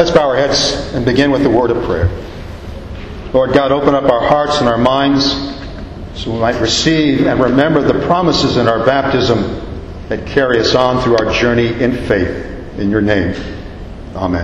Let's bow our heads and begin with the word of prayer. Lord God, open up our hearts and our minds so we might receive and remember the promises in our baptism that carry us on through our journey in faith. In your name, amen.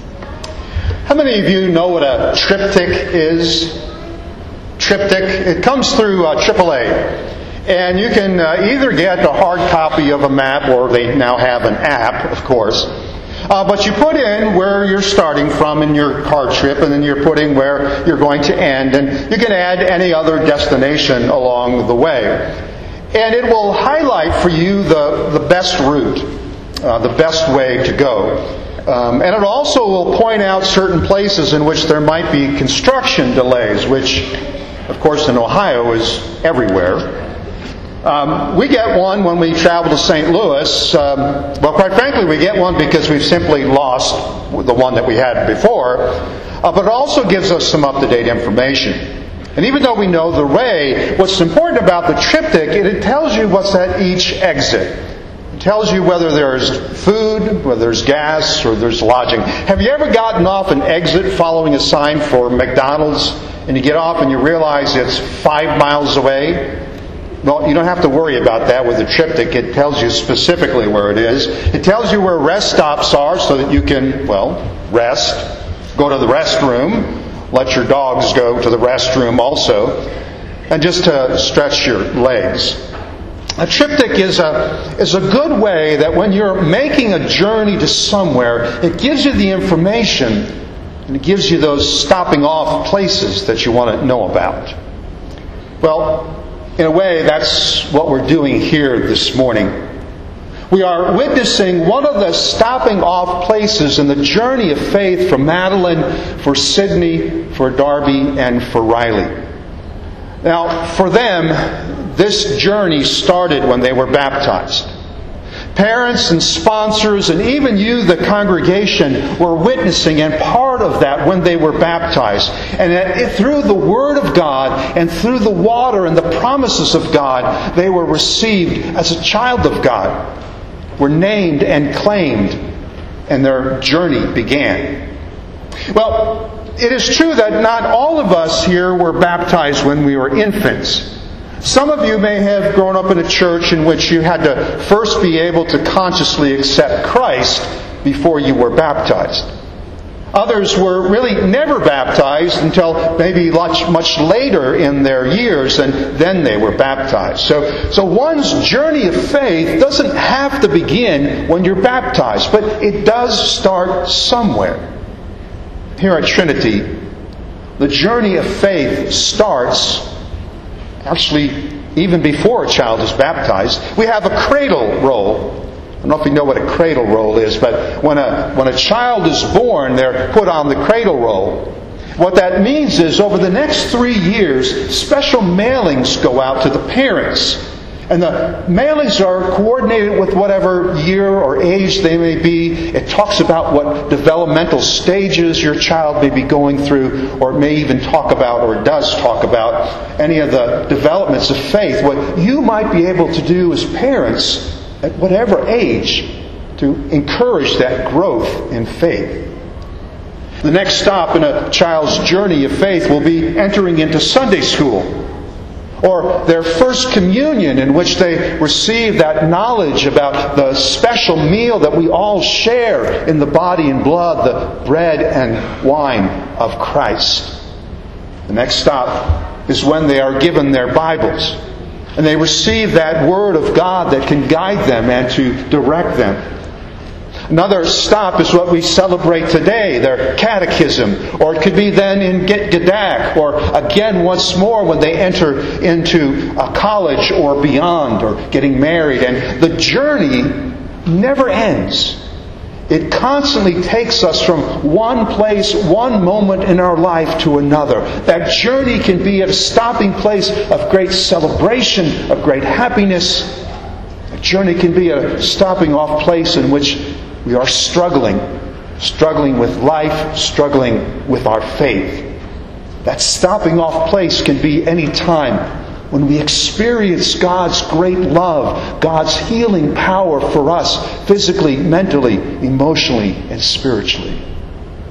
How many of you know what a triptych is? Triptych, it comes through AAA. And you can either get a hard copy of a map, or they now have an app, of course. But you put in where you're starting from in your car trip, and then you're putting where you're going to end. And you can add any other destination along the way. And it will highlight for you the best route, the best way to go. And it also will point out certain places in which there might be construction delays, which, of course, in Ohio is everywhere. We get one when we travel to St. Louis. Well, quite frankly, we get one because we've simply lost the one that we had before. But it also gives us some up-to-date information. And even though we know the way, what's important about the triptych, it tells you what's at each exit. It tells you whether there's food, whether there's gas, or there's lodging. Have you ever gotten off an exit following a sign for McDonald's, and you get off and you realize it's 5 miles away? Well, you don't have to worry about that with the triptych. It tells you specifically where it is. It tells you where rest stops are so that you can, rest, go to the restroom, let your dogs go to the restroom also, and just to stretch your legs. A triptych is a good way that when you're making a journey to somewhere, it gives you the information, and it gives you those stopping off places that you want to know about. Well, in a way, that's what we're doing here this morning. We are witnessing one of the stopping off places in the journey of faith for Madeline, for Sydney, for Darby, and for Riley. Now, for them, this journey started when they were baptized. Parents and sponsors and even you, the congregation, were witnessing and part of that when they were baptized. And that through the Word of God and through the water and the promises of God, they were received as a child of God, were named and claimed, and their journey began. Well, it is true that not all of us here were baptized when we were infants. Some of you may have grown up in a church in which you had to first be able to consciously accept Christ before you were baptized. Others were really never baptized until maybe much later in their years, and then they were baptized. So one's journey of faith doesn't have to begin when you're baptized, but it does start somewhere. Here at Trinity, the journey of faith starts actually even before a child is baptized. We have a cradle roll. I don't know if you know what a cradle roll is, but when a child is born, they're put on the cradle roll. What that means is over the next 3 years, special mailings go out to the parents. And the mailings are coordinated with whatever year or age they may be. It talks about what developmental stages your child may be going through, or it may even talk about, or does talk about, any of the developments of faith. What you might be able to do as parents, at whatever age, to encourage that growth in faith. The next stop in a child's journey of faith will be entering into Sunday school, or their first communion, in which they receive that knowledge about the special meal that we all share in the body and blood, the bread and wine of Christ. The next stop is when they are given their Bibles, and they receive that Word of God that can guide them and to direct them. Another stop is what we celebrate today, their catechism. Or it could be then in Gedak, or again once more when they enter into a college or beyond, or getting married. And the journey never ends. It constantly takes us from one place, one moment in our life to another. That journey can be a stopping place of great celebration, of great happiness. A journey can be a stopping off place in which we are struggling with life, struggling with our faith. That stopping off place can be any time when we experience God's great love, God's healing power for us, physically, mentally, emotionally, and spiritually.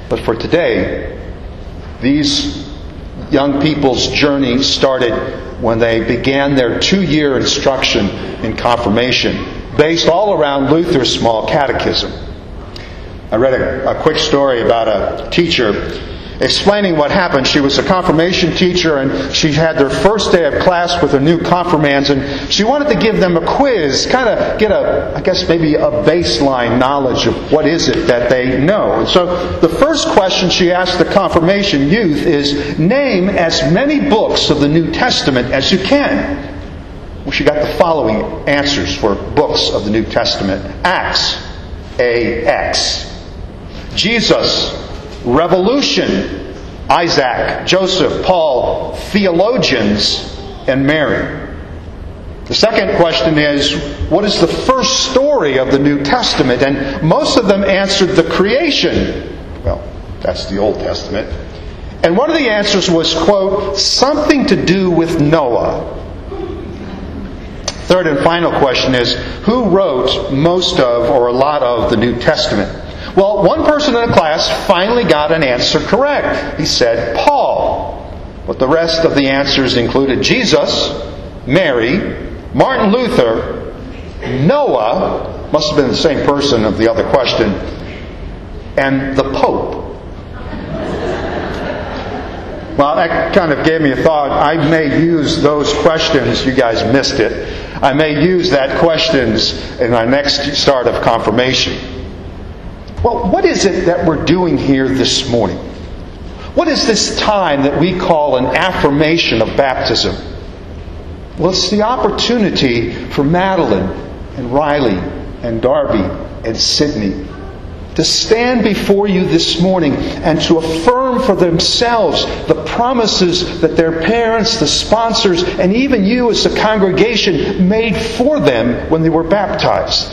But for today, these young people's journey started when they began their 2-year instruction in confirmation, based all around Luther's small catechism. I read a quick story about a teacher explaining what happened. She was a confirmation teacher, and she had their first day of class with her new confirmands, and she wanted to give them a quiz, kind of get maybe a baseline knowledge of what is it that they know. And so the first question she asked the confirmation youth is, name as many books of the New Testament as you can. Well, she got the following answers for books of the New Testament. Acts, A-X. Jesus, Revolution, Isaac, Joseph, Paul, theologians, and Mary. The second question is, what is the first story of the New Testament? And most of them answered the creation. Well, that's the Old Testament. And one of the answers was, quote, something to do with Noah. Third and final question is, who wrote most of or a lot of the New Testament? Well, one person in the class finally got an answer correct. He said Paul. But the rest of the answers included Jesus, Mary, Martin Luther, Noah, must have been the same person of the other question, and the Pope. Well, that kind of gave me a thought. I may use those questions. You guys missed it. I may use that questions in our next start of confirmation. Well, what is it that we're doing here this morning? What is this time that we call an affirmation of baptism? Well, it's the opportunity for Madeline and Riley and Darby and Sydney to stand before you this morning and to affirm for themselves the promises that their parents, the sponsors, and even you as a congregation made for them when they were baptized.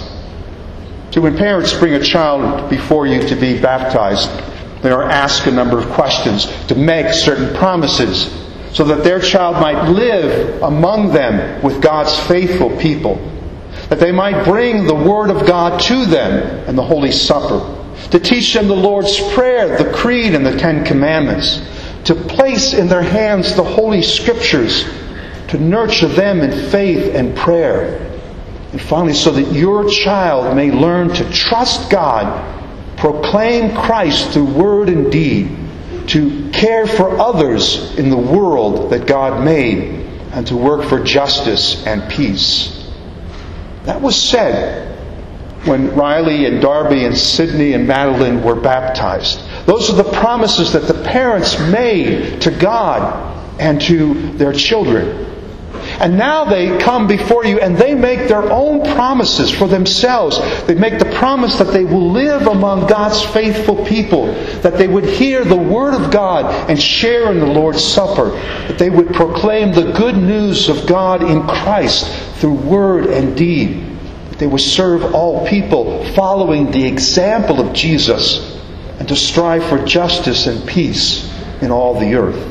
So when parents bring a child before you to be baptized, they are asked a number of questions to make certain promises so that their child might live among them with God's faithful people, that they might bring the Word of God to them and the Holy Supper, to teach them the Lord's Prayer, the Creed, and the Ten Commandments, to place in their hands the Holy Scriptures, to nurture them in faith and prayer. And finally, so that your child may learn to trust God, proclaim Christ through word and deed, to care for others in the world that God made, and to work for justice and peace. That was said when Riley and Darby and Sydney and Madeline were baptized. Those are the promises that the parents made to God and to their children. And now they come before you and they make their own promises for themselves. They make the promise that they will live among God's faithful people, that they would hear the Word of God and share in the Lord's Supper, that they would proclaim the good news of God in Christ through word and deed, that they would serve all people following the example of Jesus, and to strive for justice and peace in all the earth.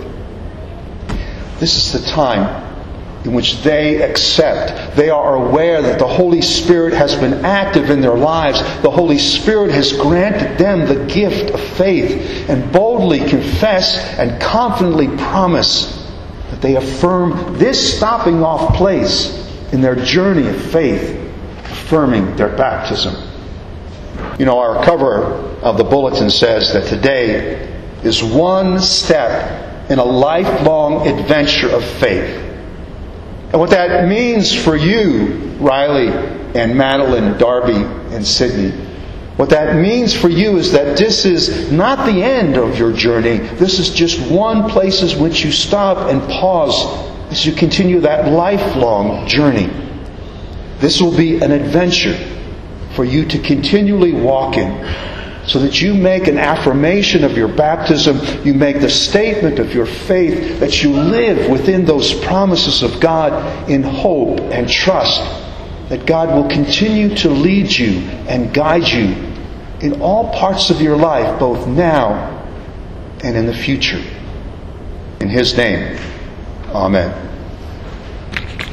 This is the time in which they accept. They are aware that the Holy Spirit has been active in their lives. The Holy Spirit has granted them the gift of faith, and boldly confess and confidently promise that they affirm this stopping off place in their journey of faith, affirming their baptism. You know, our cover of the bulletin says that today is one step in a lifelong adventure of faith. And what that means for you, Riley and Madeline, Darby and Sydney, what that means for you is that this is not the end of your journey. This is just one place in which you stop and pause as you continue that lifelong journey. This will be an adventure for you to continually walk in, so that you make an affirmation of your baptism, you make the statement of your faith, that you live within those promises of God in hope and trust that God will continue to lead you and guide you in all parts of your life, both now and in the future. In His name, Amen.